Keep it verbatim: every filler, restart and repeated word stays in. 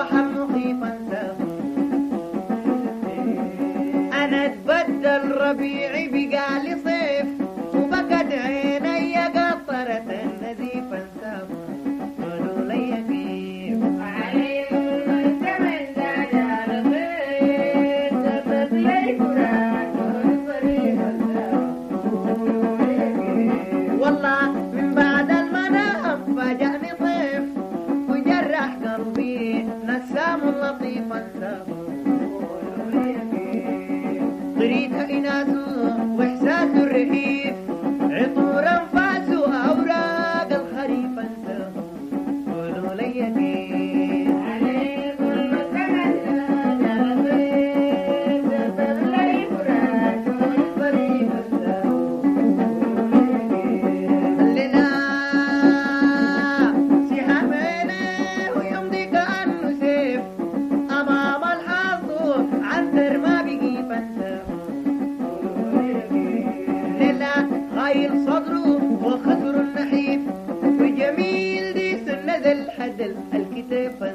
الصباح المخيف انساه. انا اتبدل ربيعي بقالي صيف وبقت عيني قطرة النزيف انساه. قولوا لي كيف عليكم الزمن لا جال خير سبب لي فراق والصريح انساه. قولوا لي كيف والله من بعد المنام فاجأني طيف وجرح قلبي نسام لطيف انساه. قريت إناسه وإحساسه الرهيف عطور أنفاسه وأوراق الخريف انساه. قولوا لي كيف عليكم الزمن لا جال خير سبب لي فراق والصريح انساه. لنا سهامنا ويمضي كأنه سيف أمام الحظ عنتر ما بقي فانساه. لنا غايل صدره وخدر النحيف وجميل دي سنة الحدل الكتاب